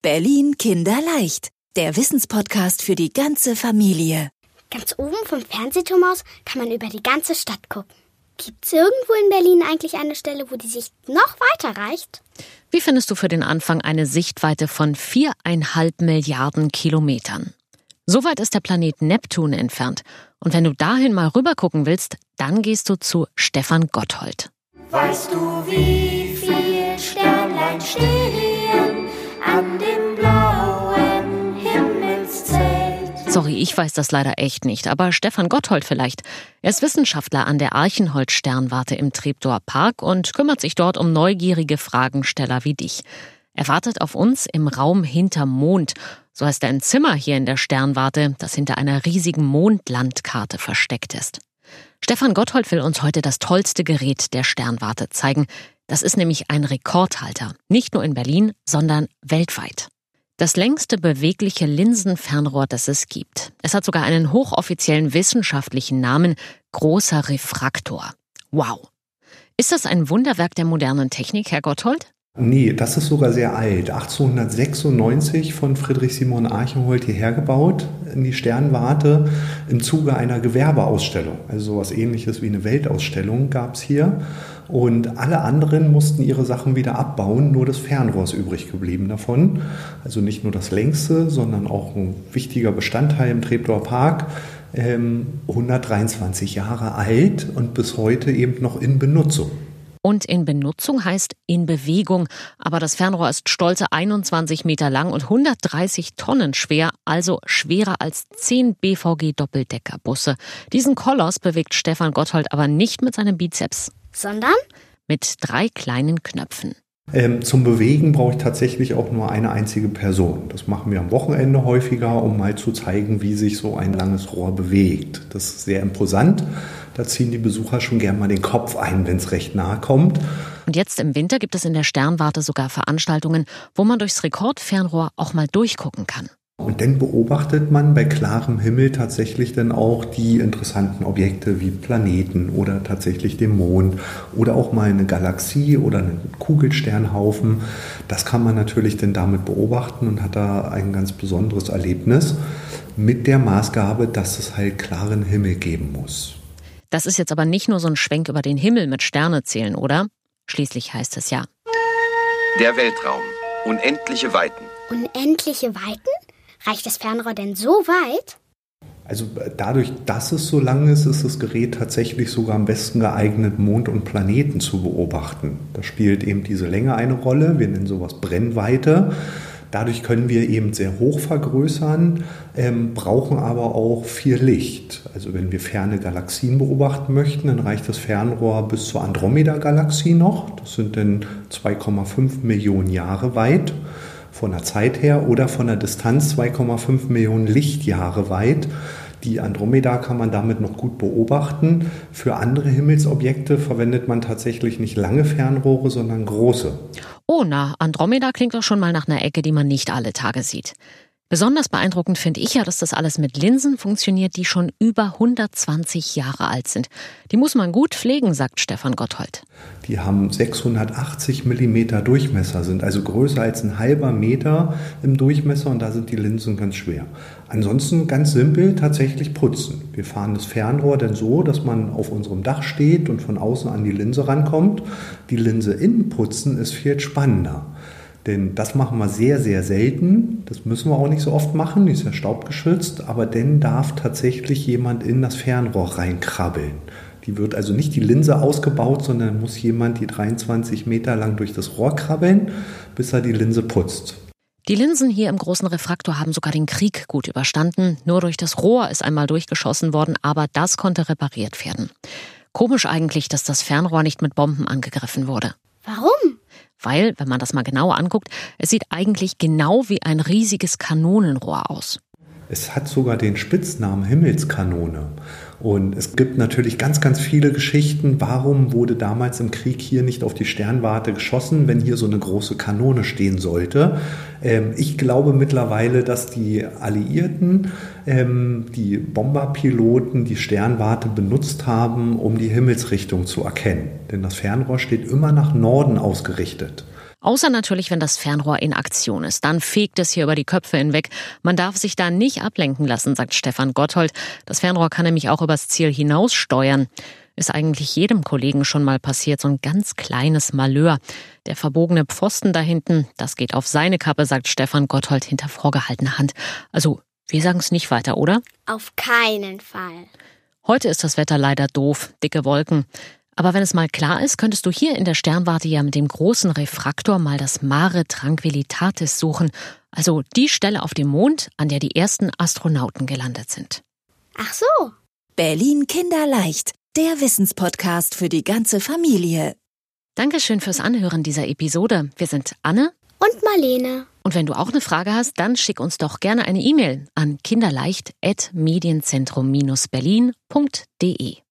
Berlin kinderleicht. Der Wissenspodcast für die ganze Familie. Ganz oben vom Fernsehturm aus kann man über die ganze Stadt gucken. Gibt's irgendwo in Berlin eigentlich eine Stelle, wo die Sicht noch weiter reicht? Wie findest du für den Anfang eine Sichtweite von 4,5 Milliarden Kilometern? So weit ist der Planet Neptun entfernt. Und wenn du dahin mal rüber gucken willst, dann gehst du zu Stefan Gotthold. Weißt du, wie viel Sternlein stehen an dem blauen Himmelszelt? Sorry, ich weiß das leider echt nicht, aber Stefan Gotthold vielleicht. Er ist Wissenschaftler an der Archenholz-Sternwarte im Treptower Park und kümmert sich dort um neugierige Fragensteller wie dich. Er wartet auf uns im Raum hinterm Mond. So heißt ein Zimmer hier in der Sternwarte, das hinter einer riesigen Mondlandkarte versteckt ist. Stefan Gotthold will uns heute das tollste Gerät der Sternwarte zeigen. Das ist nämlich ein Rekordhalter. Nicht nur in Berlin, sondern weltweit. Das längste bewegliche Linsenfernrohr, das es gibt. Es hat sogar einen hochoffiziellen wissenschaftlichen Namen, großer Refraktor. Wow! Ist das ein Wunderwerk der modernen Technik, Herr Gotthold? Nee, das ist sogar sehr alt. 1896 von Friedrich Simon Archenhold hierher gebaut in die Sternwarte im Zuge einer Gewerbeausstellung. Also sowas Ähnliches wie eine Weltausstellung gab es hier. Und alle anderen mussten ihre Sachen wieder abbauen, nur das Fernrohr ist übrig geblieben davon. Also nicht nur das längste, sondern auch ein wichtiger Bestandteil im Treptower Park. 123 Jahre alt und bis heute eben noch in Benutzung. Und in Benutzung heißt in Bewegung. Aber das Fernrohr ist stolze 21 Meter lang und 130 Tonnen schwer, also schwerer als 10 BVG-Doppeldeckerbusse. Diesen Koloss bewegt Stefan Gotthold aber nicht mit seinem Bizeps. Sondern? Mit 3 kleinen Knöpfen. Zum Bewegen brauche ich tatsächlich auch nur eine einzige Person. Das machen wir am Wochenende häufiger, um mal zu zeigen, wie sich so ein langes Rohr bewegt. Das ist sehr imposant. Da ziehen die Besucher schon gern mal den Kopf ein, wenn es recht nahe kommt. Und jetzt im Winter gibt es in der Sternwarte sogar Veranstaltungen, wo man durchs Rekordfernrohr auch mal durchgucken kann. Und dann beobachtet man bei klarem Himmel tatsächlich dann auch die interessanten Objekte wie Planeten oder tatsächlich den Mond oder auch mal eine Galaxie oder einen Kugelsternhaufen. Das kann man natürlich dann damit beobachten und hat da ein ganz besonderes Erlebnis mit der Maßgabe, dass es halt klaren Himmel geben muss. Das ist jetzt aber nicht nur so ein Schwenk über den Himmel mit Sterne zählen, oder? Schließlich heißt es ja. Der Weltraum. Unendliche Weiten. Unendliche Weiten? Reicht das Fernrohr denn so weit? Also dadurch, dass es so lang ist, ist das Gerät tatsächlich sogar am besten geeignet, Mond und Planeten zu beobachten. Da spielt eben diese Länge eine Rolle. Wir nennen sowas Brennweite. Dadurch können wir eben sehr hoch vergrößern, brauchen aber auch viel Licht. Also wenn wir ferne Galaxien beobachten möchten, dann reicht das Fernrohr bis zur Andromeda-Galaxie noch. Das sind dann 2,5 Millionen Jahre weit von der Zeit her oder von der Distanz 2,5 Millionen Lichtjahre weit. Die Andromeda kann man damit noch gut beobachten. Für andere Himmelsobjekte verwendet man tatsächlich nicht lange Fernrohre, sondern große. Oh, na, Andromeda klingt doch schon mal nach einer Ecke, die man nicht alle Tage sieht. Besonders beeindruckend finde ich ja, dass das alles mit Linsen funktioniert, die schon über 120 Jahre alt sind. Die muss man gut pflegen, sagt Stefan Gotthold. Die haben 680 Millimeter Durchmesser, sind also größer als ein halber Meter im Durchmesser und da sind die Linsen ganz schwer. Ansonsten ganz simpel tatsächlich putzen. Wir fahren das Fernrohr dann so, dass man auf unserem Dach steht und von außen an die Linse rankommt. Die Linse innen putzen ist viel spannender. Denn das machen wir sehr, sehr selten. Das müssen wir auch nicht so oft machen, die ist ja staubgeschützt. Aber dann darf tatsächlich jemand in das Fernrohr reinkrabbeln. Die wird also nicht die Linse ausgebaut, sondern muss jemand die 23 Meter lang durch das Rohr krabbeln, bis er die Linse putzt. Die Linsen hier im großen Refraktor haben sogar den Krieg gut überstanden. Nur durch das Rohr ist einmal durchgeschossen worden, aber das konnte repariert werden. Komisch eigentlich, dass das Fernrohr nicht mit Bomben angegriffen wurde. Warum? Weil, wenn man das mal genauer anguckt, es sieht eigentlich genau wie ein riesiges Kanonenrohr aus. Es hat sogar den Spitznamen Himmelskanone. Und es gibt natürlich ganz, ganz viele Geschichten, warum wurde damals im Krieg hier nicht auf die Sternwarte geschossen, wenn hier so eine große Kanone stehen sollte. Ich glaube mittlerweile, dass die Alliierten, die Bomberpiloten die Sternwarte benutzt haben, um die Himmelsrichtung zu erkennen. Denn das Fernrohr steht immer nach Norden ausgerichtet. Außer natürlich, wenn das Fernrohr in Aktion ist. Dann fegt es hier über die Köpfe hinweg. Man darf sich da nicht ablenken lassen, sagt Stefan Gotthold. Das Fernrohr kann nämlich auch übers Ziel hinaus steuern. Ist eigentlich jedem Kollegen schon mal passiert, so ein ganz kleines Malheur. Der verbogene Pfosten da hinten, das geht auf seine Kappe, sagt Stefan Gotthold hinter vorgehaltener Hand. Also, wir sagen es nicht weiter, oder? Auf keinen Fall. Heute ist das Wetter leider doof, dicke Wolken. Aber wenn es mal klar ist, könntest du hier in der Sternwarte ja mit dem großen Refraktor mal das Mare Tranquillitatis suchen. Also die Stelle auf dem Mond, an der die ersten Astronauten gelandet sind. Ach so. Berlin Kinderleicht, der Wissenspodcast für die ganze Familie. Dankeschön fürs Anhören dieser Episode. Wir sind Anne Und Marlene. und wenn du auch eine Frage hast, dann schick uns doch gerne eine E-Mail an kinderleicht@medienzentrum-berlin.de.